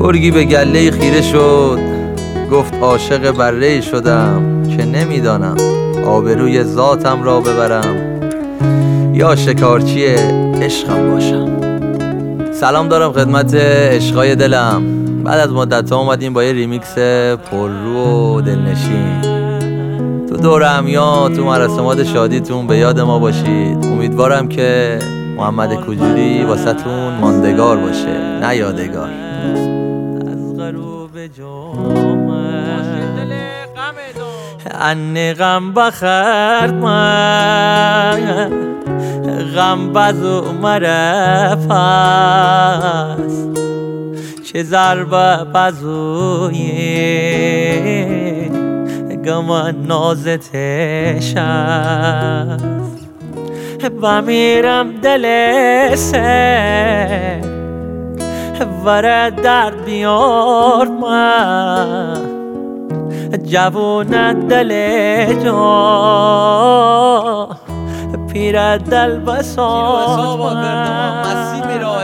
گرگی به گله خیره شد، گفت عاشق بره شدم که نمیدانم آبروی ذاتم را ببرم یا شکارچی عشقم باشم. سلام دارم خدمت عشقای دلم. بعد از مدت ها اومدیم با یه ریمیکس پررو و دلنشین. تو دور همیان، تو مراسمات شادیتون به یاد ما باشید. امیدوارم که محمد کجوری واسه تون ماندگار باشه نه یادگار. از غروب ان غم بخرد من غم بزو مره پس چه ضربه بزوی گمان نازتش است و میرم دل سه وره درد بیار من جوون دل جا پیر دل بساط من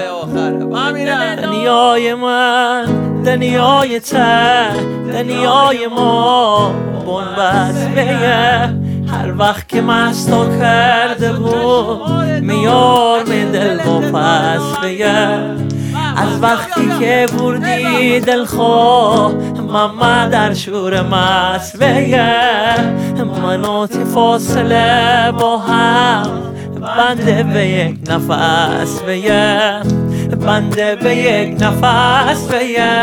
دنیای من دنیای ته دنیای ما بنبست بیه هر وقت که مستو کرده بود میار من دل پس بیه از وقتی که بردی دلخواه من در شور مست بیه مناتی فاصله با هم بنده به یک نفس بیه بنده به یک نفس بیه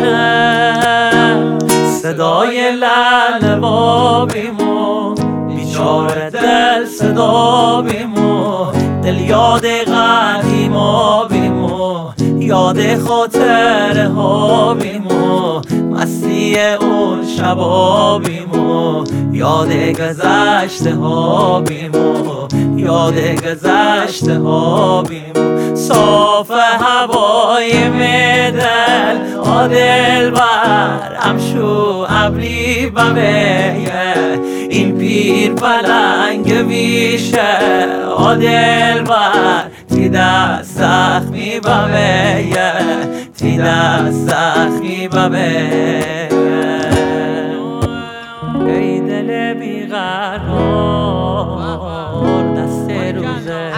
صدای لعل بابیمو بیچاره دل صدا بیمو دل یاد قدیما بیمو یاد خاطره ها بیمو مستی اون شبا بیمو یاد گذشته ها بیمو یاد گذشته ها بیمو صاف هوای میدل آدل بر امشو ابری بمیه این پیر پلنگ ویشه آدل بر تی دست زخمی بمیه تی دست زخمی بمیه ای دل بیقرار دست روزه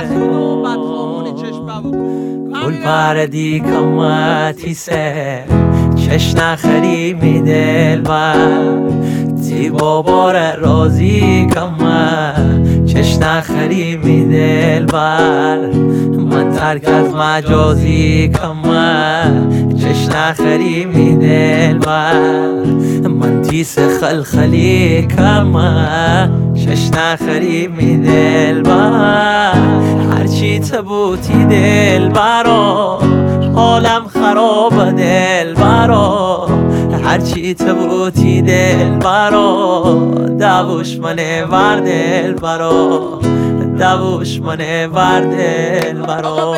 کل پردی کمتی سه چش نخری می دل بر تی بابار رازی کمه چش نخری می دل بر من ترک از مجازی کمه چش نخری می دل بر من تیس خلخلی کمه چش نخری می دل بر هرچی تبوتی دل برا حالم خراب دل برا هرچی تبوتی دل برا دوش منه ور دل برا دوش منه ور دل برا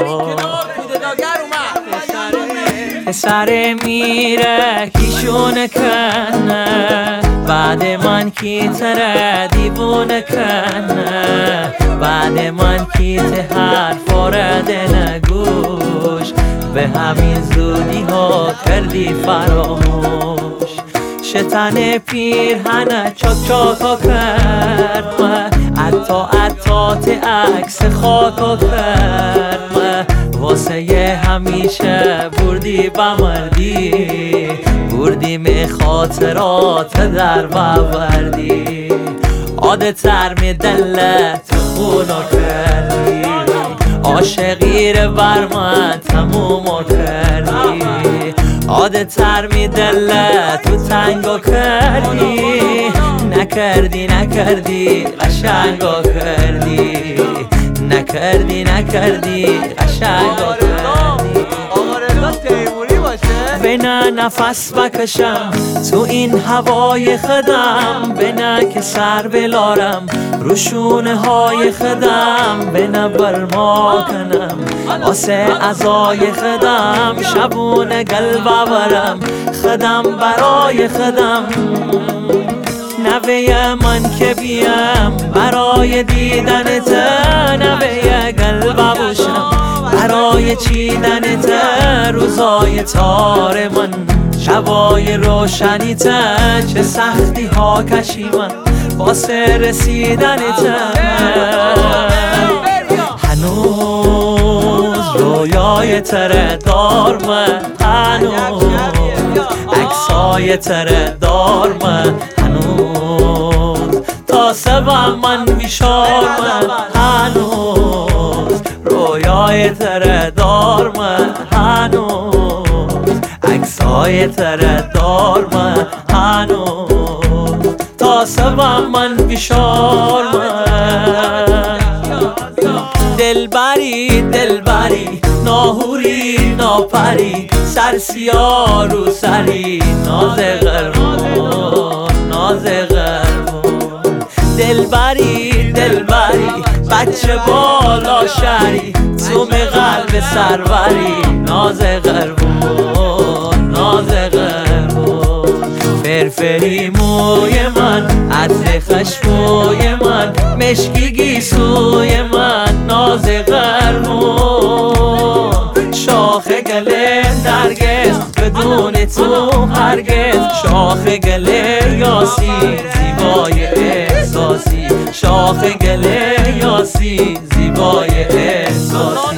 سر میره کیشونه کنه بعد من کی تره دیوونه کنه بعد من کی ته حرف آرده نگوش به همین زودی ها کردی فراموش شتن پیرهنه چاک چاکا کرد عطا عکس خاکا کرد واسه همیشه بردی بمردی بردیم خاطرات در بوردی عادتر می دلت خونو کردی عاشقی رو بر من تموم کردی عادتر می دلت تو تنگو کردی نکردی قشنگو کردی نکردی قشنگو کردی بنا نفس بکشم تو این هوای خدم بنا که سر بلارم روشونه های خدم بنا برما کنم آسه ازای خدم شبونه قلب برم خدم برای خدم نوه من که بیم برای دیدنت نوه قلب باشم برای چیدنت روزای تار من، شبای روشنیت چه سختی ها کشیدم واسه رسیدنت. هنوز رویای تره دار من، هنوز عکسای تره دار من، هنوز تا سبم من بیشار من، هنوز رویای تره دار من، هنوز عکسای تره دار من، هنوز تا سبم من بیشار من. دلبری دلبری ناهوری ناپری، سرسیا رو سری ناز قرمون ناز قرمون. دلبری دلبری بچه بالا شری، توم قلب سروری ناز قرمون ناز قرمون. فرفری موی من عطر خشموی من، مشکی گیسوی من ناز قرمون. شاخ گله نرگس بدون تو هرگز، شاخ گله یاسی زیبای احساسی، شاخ گله یاسی زیبای احساسی.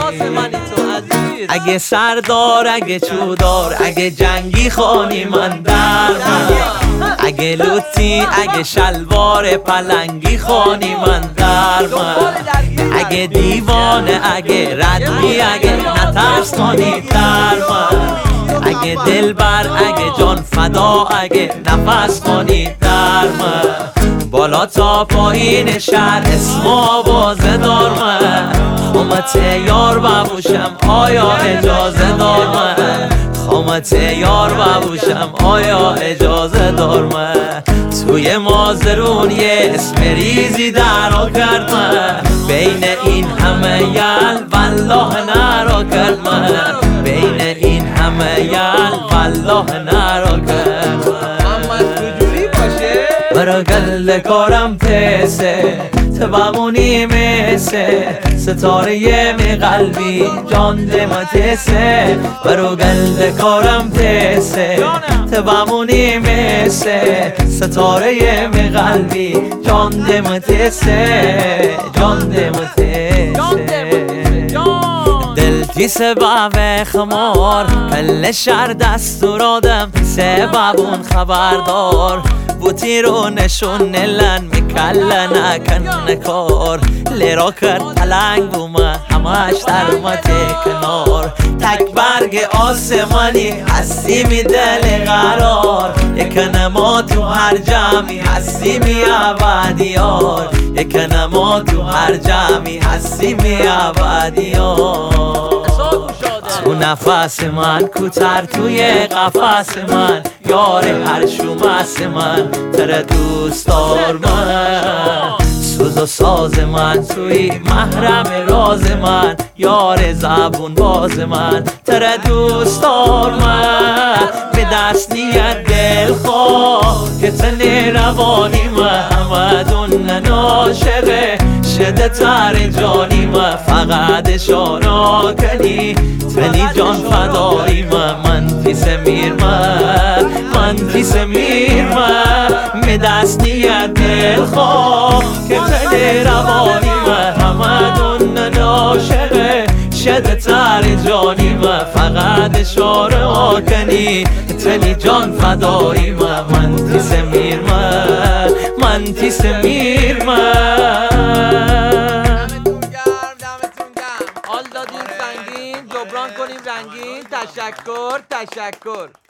اگه سردار اگه چودار اگه جنگی خانی من در من، اگه لوتی اگه شلوار پلنگی خانی من در من، اگه دیوانه اگه ردی اگه نترس کنی در من، اگه دلبر اگه جان فدا اگه نفس کنی در من. بالا تا پایین شهر اسم آوازه دار من، خامت یار ببوشم آیا اجازه دار من، خامت یار ببوشم آیا اجازه دار من. توی مازرون یه اسم ریزی درا کرد من، بین این همه یل والله نرا کرد من، بین این همه یل والله نرا کرد من. برا گل کارم تسه تبمونی میسه، ستاره می قلبی جان دمتسه. برا گل کارم تسه تبمونی میسه، ستاره می قلبی جان دمتسه جان دمتسه. دل تی سبب خمار کل شهر دستور آدم، سببون خبردار بوتی رو نشون نلن میکل نکن کار. لیرا کرد پلنگ بومه همش درمت کنار، تک برگ آسمانی هستی می دل قرار، یک نما تو هر جمعی هستی می ابدیار، یک نما تو هر جمعی هستی می ابدیار. تو نفس من کوتر توی قفس من، یار هر شومس من تره دوست دار من. سوز و ساز من توی محرم راز من، یار زبون باز من تره دوست دار من. به دست نیت دل خواه که تنی روانی من، همدون ناشقه شده تر جانی من. فقط اشارا کنی تنی جان فدایی من پیس میر من پیس میر من. به دست نیت دل خواه که تنی روانی من، همدون ناشقه شده تر جانی من. فقط اشاره کنی تنی جان فدایی من پیس میر من پیس میر من. حال دادیم سنگین جبران کنیم رنگین. تشکر.